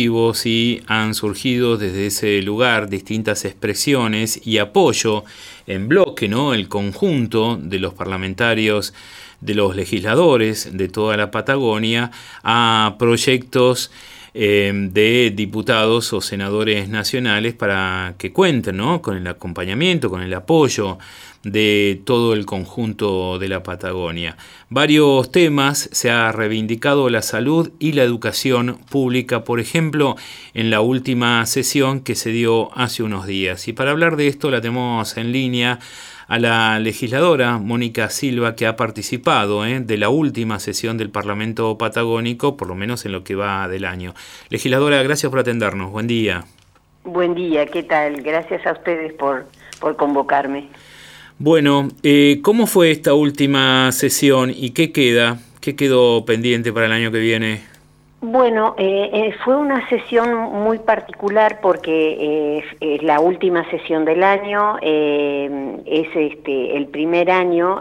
motivos y han surgido desde ese lugar distintas expresiones y apoyo en bloque, ¿no? El conjunto de los parlamentarios, de los legisladores de toda la Patagonia a proyectos de diputados o senadores nacionales para que cuenten, ¿no? Con el acompañamiento, con el apoyo de todo el conjunto de la Patagonia. Varios temas se ha reivindicado la salud y la educación pública, por ejemplo, en la última sesión que se dio hace unos días. Y para hablar de esto la tenemos en línea a la legisladora Mónica Silva, que ha participado de la última sesión del Parlamento Patagónico, por lo menos en lo que va del año. Legisladora, gracias por atendernos. Buen día. Buen día, ¿qué tal? Gracias a ustedes por convocarme. Bueno, ¿cómo fue esta última sesión y qué queda? ¿Qué quedó pendiente para el año que viene? Bueno, fue una sesión muy particular porque es la última sesión del año, es el primer año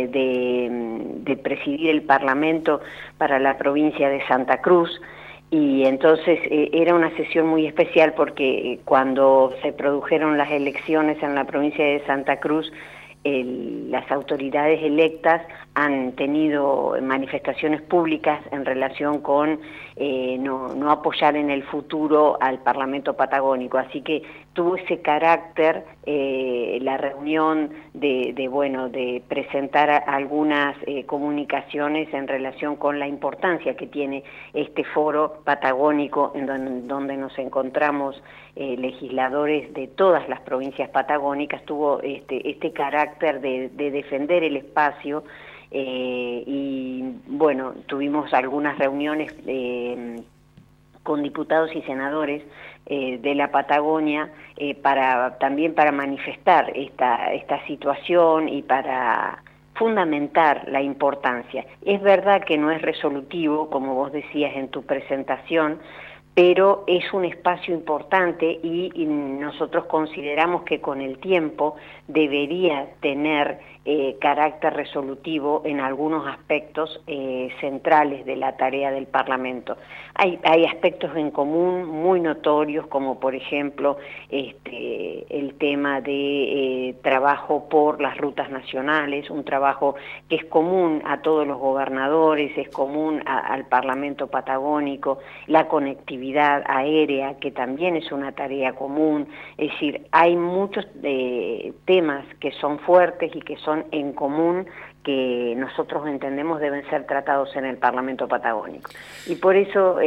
de presidir el Parlamento para la provincia de Santa Cruz, y entonces era una sesión muy especial porque cuando se produjeron las elecciones en la provincia de Santa Cruz, las autoridades electas han tenido manifestaciones públicas en relación con no apoyar en el futuro al Parlamento Patagónico, así que tuvo ese carácter la reunión de presentar algunas comunicaciones en relación con la importancia que tiene este foro patagónico en donde nos encontramos legisladores de todas las provincias patagónicas. Tuvo este carácter de defender el espacio. Y bueno, tuvimos algunas reuniones con diputados y senadores de la Patagonia también para manifestar esta situación y para fundamentar la importancia. Es verdad que no es resolutivo, como vos decías en tu presentación, pero es un espacio importante y nosotros consideramos que con el tiempo debería tener carácter resolutivo en algunos aspectos centrales de la tarea del Parlamento. Hay aspectos en común muy notorios, como por ejemplo el tema de trabajo por las rutas nacionales, un trabajo que es común a todos los gobernadores, es común al Parlamento Patagónico, la conectividad aérea, que también es una tarea común. Es decir, hay muchos temas que son fuertes y que son en común, que nosotros entendemos deben ser tratados en el Parlamento Patagónico. Y por eso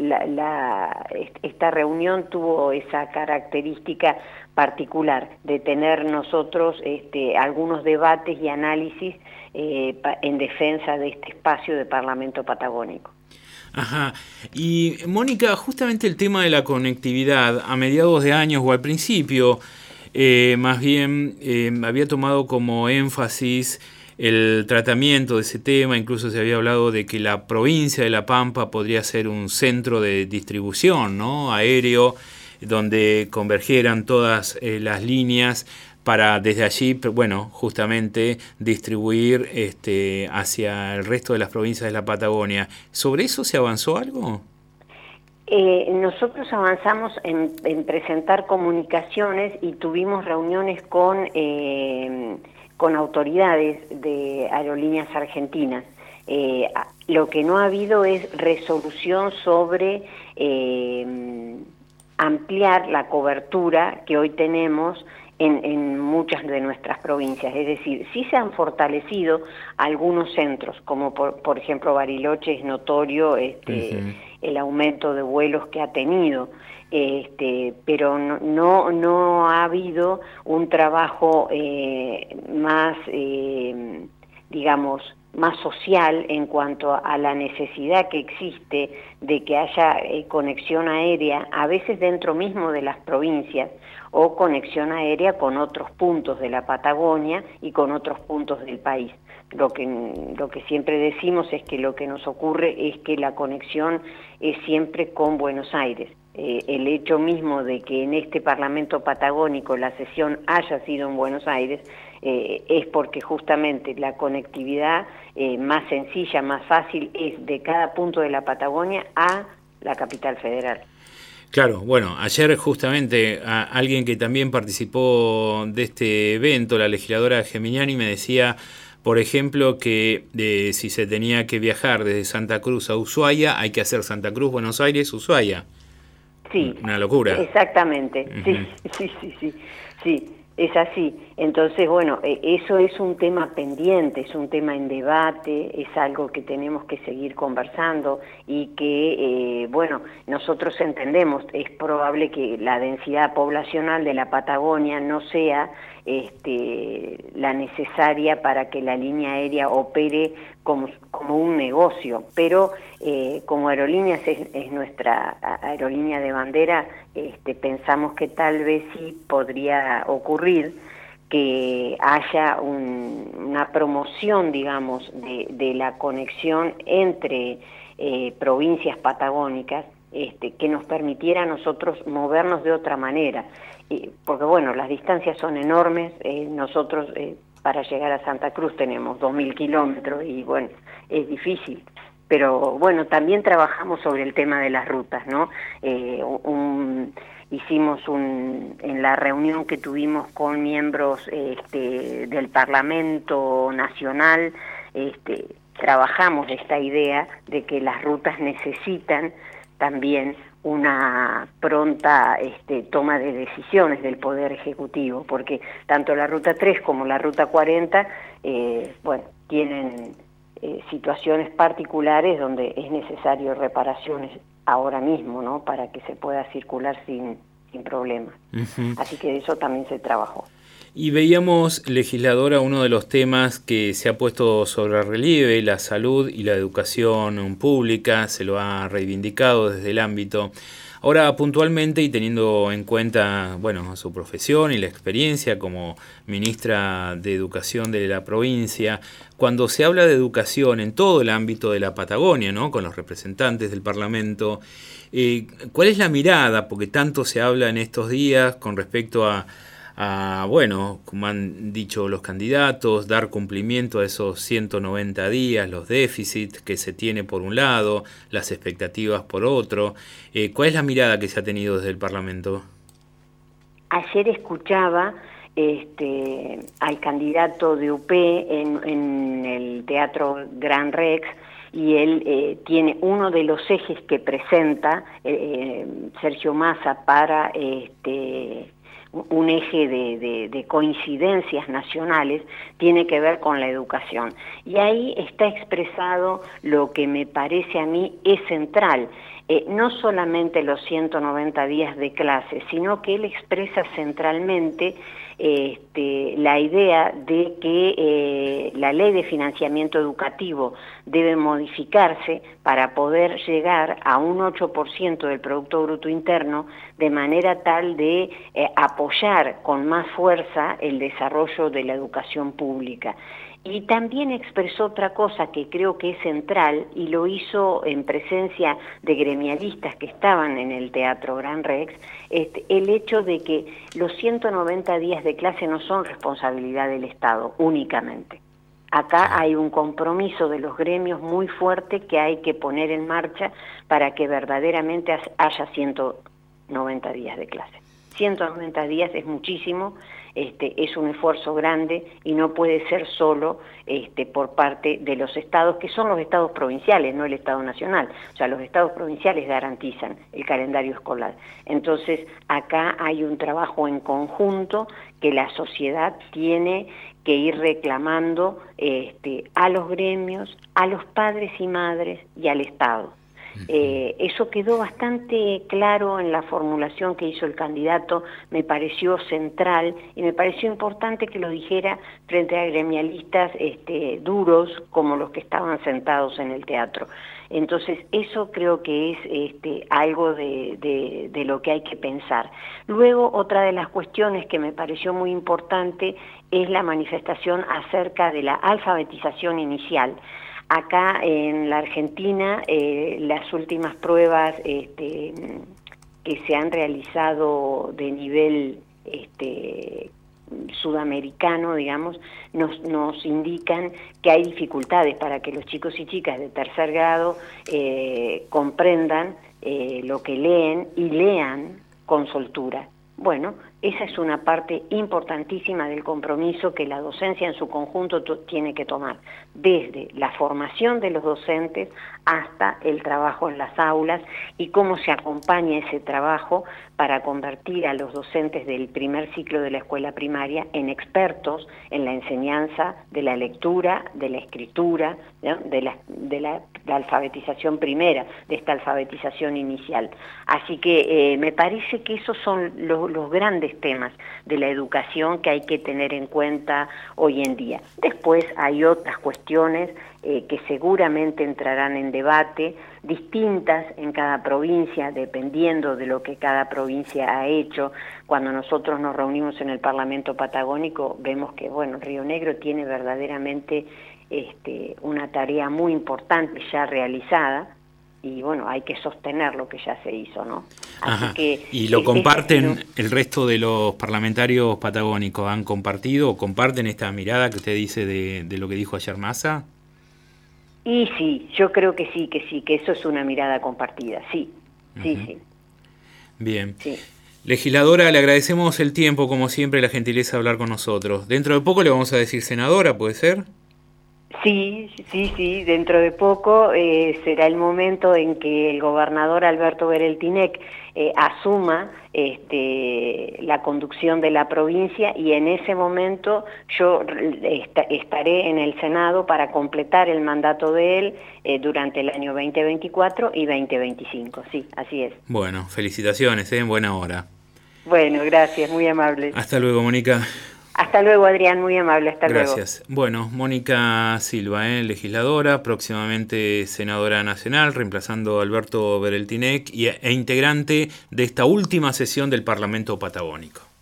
esta reunión tuvo esa característica particular de tener nosotros algunos debates y análisis en defensa de este espacio de Parlamento Patagónico. Ajá. Y Mónica, justamente el tema de la conectividad a mediados de años o al principio, más bien había tomado como énfasis el tratamiento de ese tema. Incluso se había hablado de que la provincia de La Pampa podría ser un centro de distribución, ¿no?, aéreo, donde convergieran todas las líneas para desde allí, bueno, justamente distribuir hacia el resto de las provincias de la Patagonia. ¿Sobre eso se avanzó algo? Nosotros avanzamos en presentar comunicaciones y tuvimos reuniones con autoridades de Aerolíneas Argentinas. Lo que no ha habido es resolución sobre ampliar la cobertura que hoy tenemos en muchas de nuestras provincias. Es decir, sí se han fortalecido algunos centros, como por ejemplo Bariloche, es notorio el aumento de vuelos que ha tenido, pero no ha habido un trabajo más, digamos, más social en cuanto a la necesidad que existe de que haya conexión aérea, a veces dentro mismo de las provincias, o conexión aérea con otros puntos de la Patagonia y con otros puntos del país. Lo que siempre decimos es que lo que nos ocurre es que la conexión es siempre con Buenos Aires. El hecho mismo de que en este Parlamento Patagónico la sesión haya sido en Buenos Aires es porque justamente la conectividad más sencilla, más fácil es de cada punto de la Patagonia a la capital federal. Claro, bueno, ayer justamente alguien que también participó de este evento, la legisladora Geminiani, me decía, por ejemplo, que si se tenía que viajar desde Santa Cruz a Ushuaia, hay que hacer Santa Cruz, Buenos Aires, Ushuaia. Sí, Una locura. exactamente, sí, es así. Entonces, bueno, eso es un tema pendiente, es un tema en debate, es algo que tenemos que seguir conversando y que, bueno, nosotros entendemos, es probable que la densidad poblacional de la Patagonia no sea la necesaria para que la línea aérea opere como un negocio, pero como Aerolíneas es nuestra aerolínea de bandera, pensamos que tal vez sí podría ocurrir que haya una promoción, digamos, de la conexión entre provincias patagónicas, que nos permitiera a nosotros movernos de otra manera. Porque bueno, las distancias son enormes, nosotros para llegar a Santa Cruz tenemos 2.000 kilómetros y bueno, es difícil. Pero bueno, también trabajamos sobre el tema de las rutas, ¿no? Hicimos en la reunión que tuvimos con miembros del Parlamento Nacional, trabajamos esta idea de que las rutas necesitan también una pronta toma de decisiones del Poder Ejecutivo, porque tanto la Ruta 3 como la Ruta 40, bueno, tienen situaciones particulares donde es necesario reparaciones ahora mismo, ¿no? Para que se pueda circular sin problemas. Así que de eso también se trabajó. Y veíamos, legisladora, uno de los temas que se ha puesto sobre relieve, la salud y la educación pública, se lo ha reivindicado desde el ámbito. Ahora, puntualmente y teniendo en cuenta, bueno, su profesión y la experiencia como ministra de Educación de la provincia, cuando se habla de educación en todo el ámbito de la Patagonia, ¿no?, con los representantes del Parlamento, ¿cuál es la mirada? Porque tanto se habla en estos días con respecto a bueno, como han dicho los candidatos, dar cumplimiento a esos 190 días, los déficits que se tiene por un lado, las expectativas por otro. ¿Cuál es la mirada que se ha tenido desde el Parlamento? Ayer escuchaba al candidato de UP en el Teatro Gran Rex, y él tiene uno de los ejes que presenta Sergio Massa para un eje de coincidencias nacionales, tiene que ver con la educación. Y ahí está expresado lo que me parece a mí es central, no solamente los 190 días de clase, sino que él expresa centralmente la idea de que la ley de financiamiento educativo debe modificarse para poder llegar a un 8% del Producto Bruto Interno, de manera tal de apoyar con más fuerza el desarrollo de la educación pública. Y también expresó otra cosa que creo que es central, y lo hizo en presencia de gremialistas que estaban en el Teatro Gran Rex, el hecho de que los 190 días de clase no son responsabilidad del Estado únicamente. Acá hay un compromiso de los gremios muy fuerte que hay que poner en marcha para que verdaderamente haya 190 días de clase. 190 días es muchísimo, es un esfuerzo grande y no puede ser solo por parte de los estados, que son los estados provinciales, no el Estado Nacional. O sea, los estados provinciales garantizan el calendario escolar. Entonces, acá hay un trabajo en conjunto que la sociedad tiene que ir reclamando a los gremios, a los padres y madres y al Estado. Eso quedó bastante claro en la formulación que hizo el candidato, me pareció central y me pareció importante que lo dijera frente a gremialistas duros como los que estaban sentados en el teatro. Entonces eso creo que es algo de lo que hay que pensar. Luego, otra de las cuestiones que me pareció muy importante es la manifestación acerca de la alfabetización inicial. Acá en la Argentina, las últimas pruebas que se han realizado de nivel sudamericano, digamos, nos indican que hay dificultades para que los chicos y chicas de tercer grado comprendan lo que leen y lean con soltura. Bueno, esa es una parte importantísima del compromiso que la docencia en su conjunto tiene que tomar, desde la formación de los docentes hasta el trabajo en las aulas y cómo se acompaña ese trabajo para convertir a los docentes del primer ciclo de la escuela primaria en expertos en la enseñanza de la lectura, de la escritura, ¿no? de la alfabetización primera, de esta alfabetización inicial. Así que me parece que esos son los grandes temas de la educación que hay que tener en cuenta hoy en día. Después hay otras cuestiones que seguramente entrarán en debate, distintas en cada provincia, dependiendo de lo que cada provincia ha hecho. Cuando nosotros nos reunimos en el Parlamento Patagónico, vemos que, bueno, Río Negro tiene verdaderamente una tarea muy importante ya realizada, y bueno, hay que sostener lo que ya se hizo, ¿no? Así que, ¿y lo comparten el resto de los parlamentarios patagónicos? ¿Han compartido o comparten esta mirada que usted dice de lo que dijo ayer Massa? Y sí, yo creo que sí, que eso es una mirada compartida, sí. Bien. Sí. Legisladora, le agradecemos el tiempo, como siempre, la gentileza de hablar con nosotros. Dentro de poco le vamos a decir senadora, ¿puede ser? Sí, dentro de poco será el momento en que el gobernador Alberto Bereltinec asuma la conducción de la provincia, y en ese momento yo estaré en el Senado para completar el mandato de él durante el año 2024 y 2025, sí, así es. Bueno, felicitaciones, en buena hora. Bueno, gracias, muy amable. Hasta luego, Mónica. Hasta luego, Adrián, muy amable, hasta luego. Gracias. Bueno, Mónica Silva, legisladora, próximamente senadora nacional, reemplazando a Alberto Bereltinec e integrante de esta última sesión del Parlamento Patagónico.